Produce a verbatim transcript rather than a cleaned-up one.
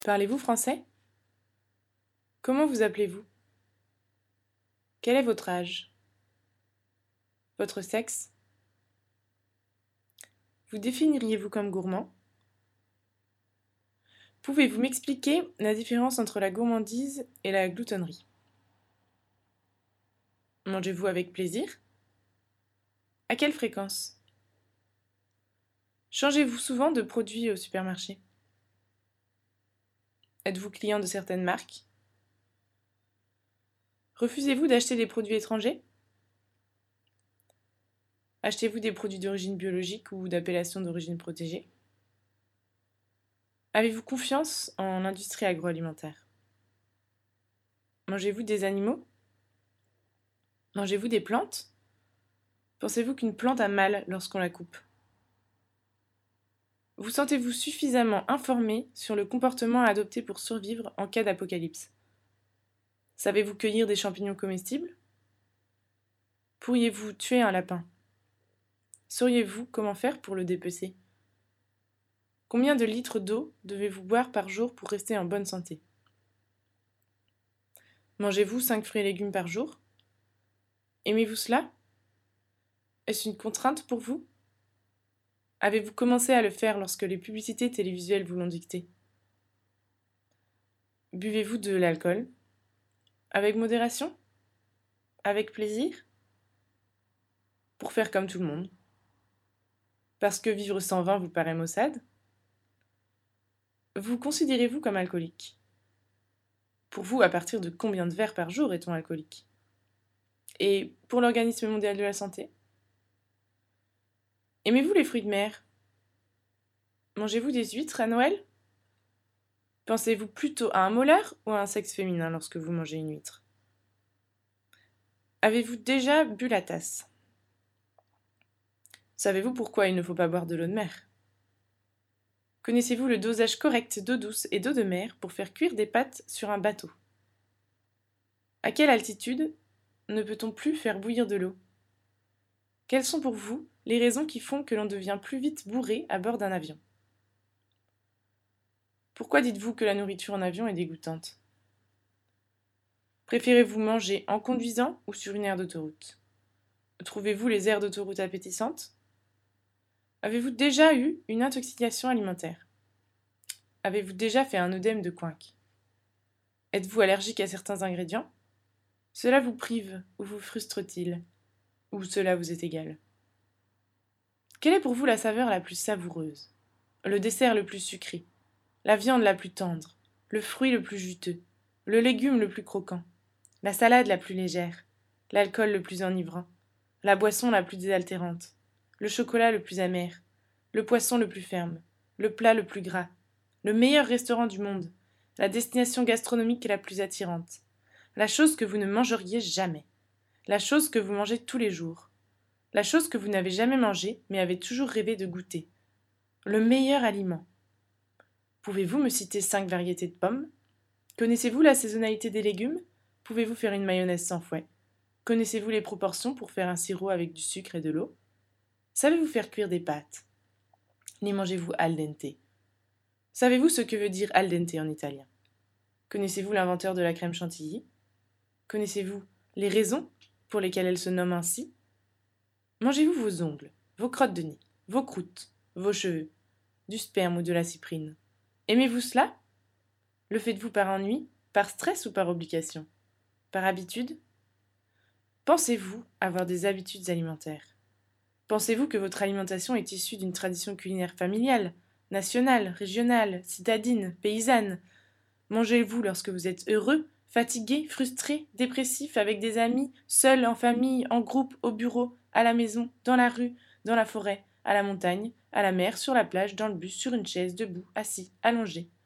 Parlez-vous français? Comment vous appelez-vous? Quel est votre âge? Votre sexe? Vous définiriez-vous comme gourmand? Pouvez-vous m'expliquer la différence entre la gourmandise et la gloutonnerie? Mangez-vous avec plaisir? À quelle fréquence? Changez-vous souvent de produits au supermarché? Êtes-vous client de certaines marques? Refusez-vous d'acheter des produits étrangers? Achetez-vous des produits d'origine biologique ou d'appellation d'origine protégée? Avez-vous confiance en l'industrie agroalimentaire? Mangez-vous des animaux? Mangez-vous des plantes? Pensez-vous qu'une plante a mal lorsqu'on la coupe? Vous sentez-vous suffisamment informé sur le comportement à adopter pour survivre en cas d'apocalypse? Savez-vous cueillir des champignons comestibles? Pourriez-vous tuer un lapin? Sauriez-vous comment faire pour le dépecer? Combien de litres d'eau devez-vous boire par jour pour rester en bonne santé? Mangez-vous cinq fruits et légumes par jour? Aimez-vous cela? Est-ce une contrainte pour vous? Avez-vous commencé à le faire lorsque les publicités télévisuelles vous l'ont dicté? Buvez-vous de l'alcool? Avec modération? Avec plaisir? Pour faire comme tout le monde? Parce que vivre sans vin vous paraît maussade? Vous considérez-vous comme alcoolique? Pour vous, à partir de combien de verres par jour est-on alcoolique? Et pour l'Organisme mondial de la santé? Aimez-vous les fruits de mer? Mangez-vous des huîtres à Noël? Pensez-vous plutôt à un molar ou à un sexe féminin lorsque vous mangez une huître? Avez-vous déjà bu la tasse? Savez-vous pourquoi il ne faut pas boire de l'eau de mer? Connaissez-vous le dosage correct d'eau douce et d'eau de mer pour faire cuire des pâtes sur un bateau? À quelle altitude ne peut-on plus faire bouillir de l'eau? Quelles sont pour vous les raisons qui font que l'on devient plus vite bourré à bord d'un avion? Pourquoi dites-vous que la nourriture en avion est dégoûtante? Préférez-vous manger en conduisant ou sur une aire d'autoroute? Trouvez-vous les aires d'autoroute appétissantes? Avez-vous déjà eu une intoxication alimentaire? Avez-vous déjà fait un œdème de Coinck? Êtes-vous allergique à certains ingrédients? Cela vous prive ou vous frustre-t-il? Ou cela vous est égal? Quelle est pour vous la saveur la plus savoureuse? Le dessert le plus sucré? La viande la plus tendre? Le fruit le plus juteux? Le légume le plus croquant? La salade la plus légère? L'alcool le plus enivrant? La boisson la plus désaltérante? Le chocolat le plus amer? Le poisson le plus ferme? Le plat le plus gras? Le meilleur restaurant du monde? La destination gastronomique la plus attirante? La chose que vous ne mangeriez jamais? La chose que vous mangez tous les jours? La chose que vous n'avez jamais mangée mais avez toujours rêvé de goûter? Le meilleur aliment? Pouvez-vous me citer cinq variétés de pommes? Connaissez-vous la saisonnalité des légumes? Pouvez-vous faire une mayonnaise sans fouet? Connaissez-vous les proportions pour faire un sirop avec du sucre et de l'eau? Savez-vous faire cuire des pâtes? Les mangez-vous al dente? Savez-vous ce que veut dire al dente en italien? Connaissez-vous l'inventeur de la crème chantilly? Connaissez-vous les raisons pour lesquelles elle se nomme ainsi? Mangez-vous vos ongles, vos crottes de nez, vos croûtes, vos cheveux, du sperme ou de la cyprine? Aimez-vous cela? Le faites-vous par ennui, par stress ou par obligation? Par habitude? Pensez-vous avoir des habitudes alimentaires? Pensez-vous que votre alimentation est issue d'une tradition culinaire familiale, nationale, régionale, citadine, paysanne? Mangez-vous lorsque vous êtes heureux, fatigué, frustré, dépressif, avec des amis, seul, en famille, en groupe, au bureau, à la maison, dans la rue, dans la forêt, à la montagne, à la mer, sur la plage, dans le bus, sur une chaise, debout, assis, allongé?